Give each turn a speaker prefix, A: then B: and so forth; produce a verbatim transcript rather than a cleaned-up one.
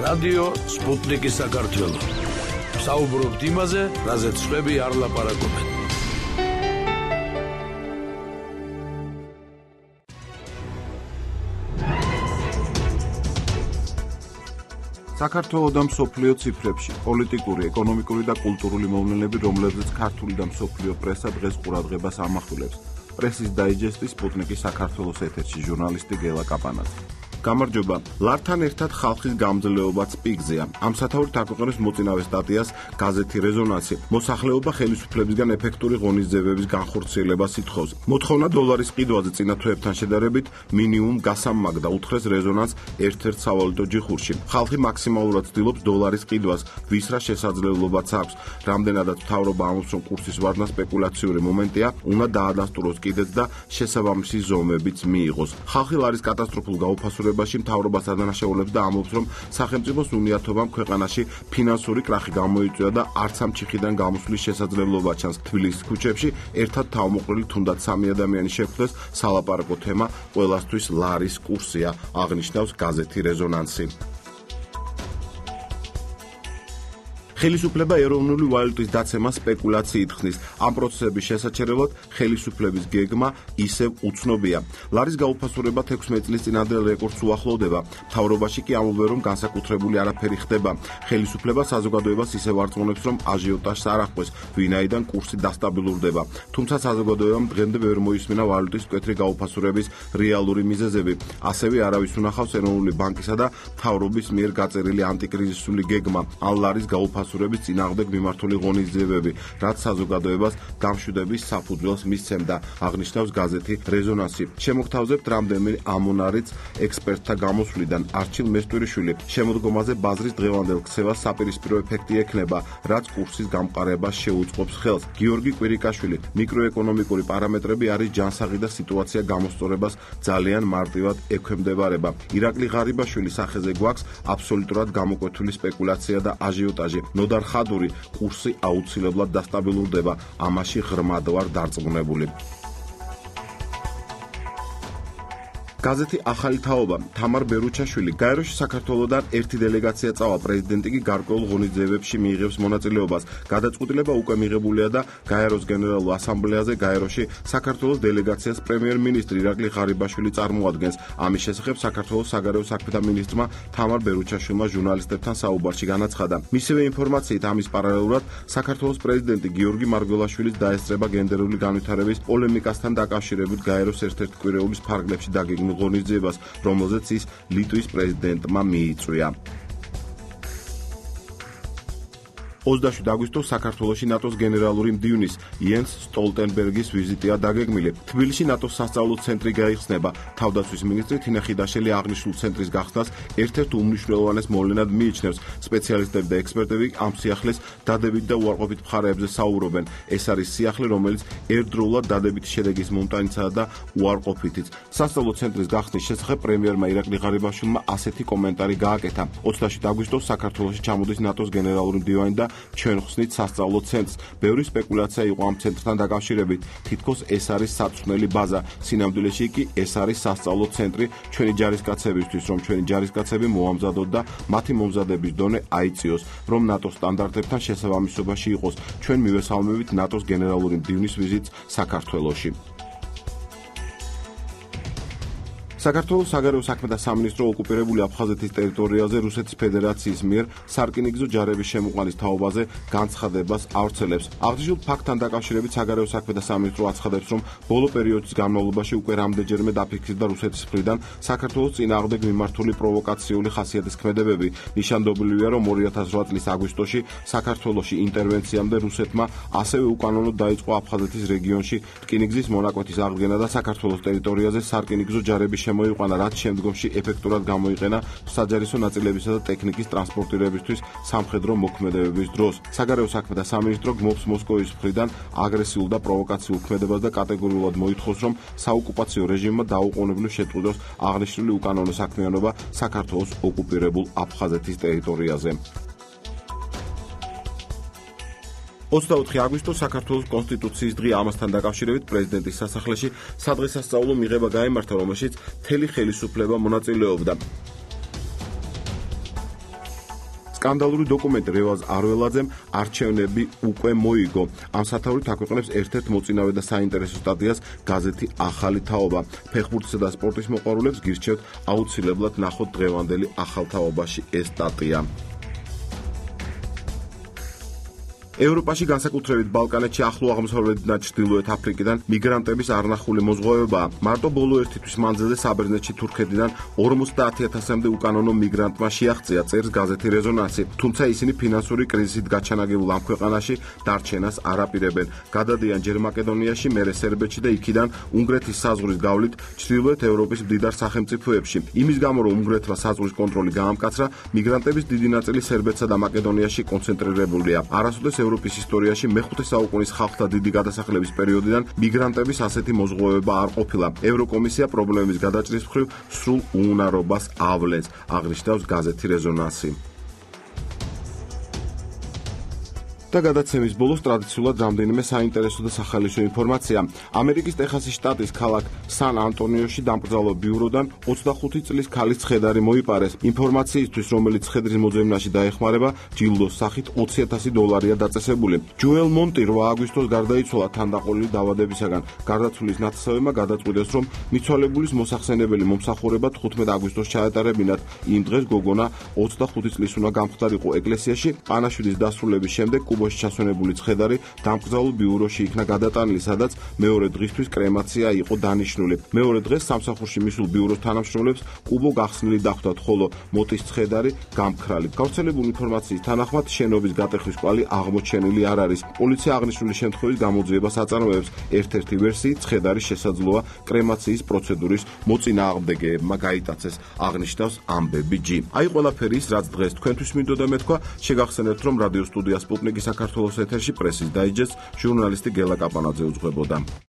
A: რადიო სპუტნიკი საქართველო. საუბრობთ იმაზე, რაზეც სხვები არ ლაპარაკობენ.
B: საქართველოს და მსოფლიო ციფრებში პოლიტიკური, ეკონომიკური და კულტურული მოვლენები, რომლებზეც ქართული და მსოფლიო პრესა დღეს ყურადღებას ამახვილებს. პრესის დაიჯესტი სპუტნიკი საქართველოს ეთერში ჟურნალისტი გელა კაპანაძე. გამარჯობა. ლართან ერთად ხალხის გამძლეობაც პიკზეა. ამ სათაურით აქვეყნებს მოწინავე სტატიას გაზეთი რეზონანსი. მოსახლეობა ხელისუფლებისგან ეფექტური ღონისძიებების განხორციელებას ითხოვს. მოთხოვნა დოლარის ყიდვაზე წინა თვეებთან შედარებით მინიმუმ გასამაგდა უთხრეს რეზონანს ერთ-ერთ სავალუტო ჯიხურში. ხალხი მაქსიმალურად ცდილობს დოლარის ყიდვას, ვის რა შესაძლებლობაც აქვს. რამდენადაც მთავრობა ამბობს, რომ კურსის ვარდნა სპეკულაციური მომენტია, უნდა დაადასტუროს კიდეც და შესაბამისი ზომებიც მიიღოს. ხალხი ლარის კატასტროფულ გაუფასურებას მთავრობას ადანაშაულებს და ამბობს, რომ სახელმწიფოს უნიათობამ ქვეყანაში ფინანსური კრახი გამოიწვია და არც ამ ჩიხიდან გამოსვლის შესაძლებლობა ჩანს. თბილისის ქუჩებში ერთად თავმოყრილი თუნდაც სამი ადამიანი შეხვდეს, სალაპარაკო თემა ყველასთვის ლარის კურსია, აღნიშნავს გაზეთი რეზონანსი. ხელისუფლება ეროვნული ვალუტის დაცემას სპეკულაციით ხსნის. ამ პროცესების შესაჩერებლად ხელისუფლების გეგმა ისევ უცნობია. ლარის გაუფასურება თექვსმეტ წლის წინანდელ რეკორდს უახლოვდება. მთავრობაში კი ამბობენ, რომ განსაკუთრებული არაფერი ხდება. ხელისუფლება საზოგადოებას ისევ არწმუნებს, რომ აჟიოტაჟს არ აღწევს, ვინაიდან კურსი დასტაბილურდება. თუმცა საზოგადოებამ დღემდე ვერ მოისმინა ვალუტის მკვეთრი გაუფასურების რეალური მიზეზები. ასევე არავის უნახავს ეროვნული ბანკისა და მთავრობის მიერ გაწერილი ანტიკრიზისული გეგმა, ან ლარის გაუფასურების სურების წინააღმდეგ მიმართული ღონისძიებები, რაც საზოგადოებას გამშვიდობის საფუძველს მისცემდა, აღნიშნავს გაზეთი რეზონანსი. შემოგთავაზებთ რამდენიმე ამონარიც ექსპერტთა გამოსვლიდან. არჩილ მესტვირიშვილი შემოდგომაზე ბაზრის დღევანდელ ქცევას საპირისპირო ეფექტი ექნება, რაც კურსის გამყარებას შეუწყობს ხელს. გიორგი კვირიკაშვილი მიკროეკონომიკური პარამეტრები არის ჯანსაღი და სიტუაცია გამოსწორებას ძალიან მარტივად ექვემდებარება. ირაკლი ღარიბაშვილი სახეზე გვაქვს აბსოლუტურად გამოკვეთილი სპეკულაცია და აჟიოტაჟი. ნოდარ ხადური კურსი აუცილებლად დასტაბილურდება, ამაში ღრმად ვარ დარწმუნებული. გაზეთი ახალი თაობა თამარ ბერუჩაშვილი გაეროში საქართველოსთან ერთი დელეგაცია წავა, პრეზიდენტი კი გარკვეულ ღონისძიებებში მიიღებს მონაწილეობას. გადაწყვეტილება უკვე მიღებულია და გაეროს გენერალურ ასამბლეაზე გაეროში საქართველოს დელეგაციას პრემიერ-მინისტრი ირაკლი ღარიბაშვილი წარმოადგენს. ამის შესახებ საქართველოს საგარეო საქმეთა მინისტრმა თამარ ბერუჩაშვილმა ჟურნალისტებთან საუბარში განაცხადა. მისივე ინფორმაციით ამის პარალელურად საქართველოს პრეზიდენტი გიორგი მარგველაშვილის დაესწრება გენდერული განვითარების პოლემიკასთან დაკავშირებით გაეროს ერთ-ერთ კვირეულის ფარგლებში დაგეგმილ ღონისძიებას, რომელზეც ის ლიტვის პრეზიდენტმა მიიწვია. ოცდაშვიდ აგვისტოს საქართველოში ნატოს გენერალური მდივნის იენს სტოლტენბერგის ვიზიტია დაგეგმილი. თბილისში ნატოს სასწავლო ცენტრი გაიხსნება. თავდაცვის მინისტრი თინა ხიდაშელი აღნიშნულ ცენტრის გახსნას ერთ-ერთ უმნიშვნელოვანეს მოვლენად მიიჩნევს. სპეციალისტები და ექსპერტები ამ სიახლის დადებით და უარყოფით მხარეებზე საუბრობენ. ეს არის სიახლე, რომელიც ერთდროულად დადებითი შედეგის მომტანიცაა და უარყოფითიც. სასწავლო ცენტრის გახსნის შესახებ პრემიერმა ირაკლი ღარიბაშვილმა ასეთი კომენტარი გააკეთა. ოცდაშვიდ აგვისტოს საქართველოში ჩამოდის ნატოს გენერალური მდივანი და ჩვენ ხსნით სასწავლო ცენტრს. ბევრი სპეკულაცია იყო ამ ცენტრთან დაკავშირებით. თითქოს ეს არის საწვრთნელი ბაზა. სინამდვილეში კი ეს არის სასწავლო ცენტრი ჩვენი ჯარისკაცებისთვის, რომ ჩვენი ჯარისკაცები მოამზადოთ და მათი მომზადების დონე აიწიოს, რომ ნატოს სტანდარტებთან შესაბამისობაში იყოს. ჩვენ მივესალმებით ნატოს გენერალური მდივნის ვიზიტს საქართველოში. საქართველოს საგარეო საქმეთა სამინისტრო ოკუპირებული აფხაზეთის ტერიტორიაზე რუსეთის ფედერაციის მიერ სარკინიგზო ჯარების შემოყვანის თაობაზე განცხადებას ავრცელებს. აღნიშნულ ფაქტთან დაკავშირებით საგარეო საქმეთა სამინისტრო აცხადებს, რომ ბოლო პერიოდის განმავლობაში უკვე რამდენჯერმე დაფიქსირდა რუსეთის მხრიდან საქართველოს წინააღმდეგ მიმართული პროვოკაციული ხასიათის ქმედებები. ნიშანდობლივია, რომ ორი ათას რვა წლის აგვისტოში საქართველოში ინტერვენციამდე რუსეთმა ასევე უკანონოდ დაიწყო აფხაზეთის რეგიონში რკინიგზის მონაკვეთის აღდგენა და საქართველოს ტერიტორიაზე სარკინიგზო ჯარების შემოიყვანა, რაც შემდგომში ეფექტურად გამოიყენა საჯარისო ნაწილებისა და ტექნიკის ტრანსპორტირებისთვის სამხედრო მოქმედებების დროს. საგარეო საქმეთა სამინისტრო გმობს მოსკოვის მხრიდან აგრესიულ და პროვოკაციულ ქმედებას და კატეგორიულად მოითხოვს, რომ საოკუპაციო რეჟიმმა დაუყოვნებლივ შეწყვიტოს აღნიშნული უკანონო საქმიანობა საქართველოს ოკუპირებულ აფხაზეთის ტერიტორიაზე. ოცდაოთხი აგვისტოს საქართველოს კონსტიტუციის დღე ამასთან დაკავშირებით პრეზიდენტის სასახლეში სადღესასწაულო მიღება გაიმართა, რომელშიც მთელი ხელისუფლება მონაწილეობდა. სკანდალური დოკუმენტი რევაზ არველაძემ არჩევნები უკვე მოიგო. ამ სათაურით აქვეყნებს ერთ-ერთ მოწინავე და საინტერესო სტატიას გაზეთი ახალი თაობა. ფეხბურთისა და სპორტის მოყვარულებს გირჩევთ აუცილებლად ნახოთ დღევანდელი ახალ თაობაში ეს სტატია. ევროპაში, განსაკუთრებით ბალკანეთში, ახლო აღმოსავლეთიდან და ჩრდილოეთ აფრიკიდან მიგრანტების არნახული მოზღვავებაა. მარტო ბოლო ერთი თვის მანძილზე საბერძნეთში თურქეთიდან ორმოცდაათი ათასამდე უკანონო მიგრანტმა შეაღწია, წერს გაზეთი რეზონანსი. თუმცა ისინი ფინანსური კრიზისით გაჩანაგებულ ამ ქვეყანაში დარჩენას არ აპირებენ. გადადიან ჯერ მაკედონიაში, მერე სერბეთში და იქიდან უნგრეთის საზღვრის გავლით ჩრდილოეთ ევროპის მდიდარ სახელმწიფოებში. იმის გამო, რომ უნგრეთმა საზღვრის კონტროლი გაამკაცრა, მიგრანტების დიდი ნაწილი სერბეთსა და მაკედონიაში კონცენტრირებულია. არასოდეს ევროპის ისტორიაში მეხუთე საუკუნის ხალხთა დიდი გადასახლების პერიოდიდან მიგრანტების ასეთი მოზღვავება არ ყოფილა. ევროკომისია პრობლემის გადაჭრის მხრივ სრულ უუნარობას ავლენს, აღნიშნავს გაზეთი რეზონანსი. და გადაცემის ბოლოს ტრადიციულად რამდენიმე საინტერესო და სახალისო ინფორმაცია. ამერიკის ტეხასის შტატის ქალაქ სან ანტონიოში დამკრძალო ბიუროდან ოცდახუთი წლის ქალის ცხედარი მოიპარეს. ინფორმაციისთვის, რომელიც ცხედრის მოძებნაში დაეხმარება, ჯილდოს სახით ოცი ათასი დოლარია დაწესებული. ჯოელ მონტი რვა აგვისტოს გარდაიცვალა თანდაყოლილი დაავადებისაგან. გარდაცვლილის ნათესავებმა გადაწყვიტეს, რომ მიცვალებულის მოსახსენებელი მომსახურება თხუთმეტ აგვისტოს ჩაეტარებინათ. იმ დღეს გოგონა ოცდახუთი წლის უნდა გამხდარიყო ეკლესიაში. პანაშვიდის დასრულების შემდეგ კუბოში ჩასვენებული ცხედარი დამკრძალულ ბიუროში იქნა გადატანილი, სადაც მეორე დღისთვის კრემაცია იყო დანიშნული. მეორე დღეს სამსახურში მისულ ბიუროს თანამშრომლებს კუბო გახსნილი დახვდათ, ხოლო მოტის ცხედარი გამქრალი. გავრცელებული ინფორმაციის თანახმად, შენობის გატეხვის კვალი აღმოჩენილი არ არის. პოლიცია აღნიშნული შემთხვევის გამოძიებას აწარმოებს. ერთ-ერთი ვერსიით ცხედარი შესაძლოა კრემაციის პროცედურის მოწინააღმდეგეებმა გაიტაცეს, აღნიშნავს ამბები ჯი. აი ყველაფერი ის, რაც დღეს თქვენთვის მინდოდა მეთქვა. შეგახსენებთ, რომ რადიო სტუდია სპუტნიკი საქართველოს ეთერში პრესის დაიჯესტს ჟურნალისტი გელა კაპანაძე უძღვებოდა.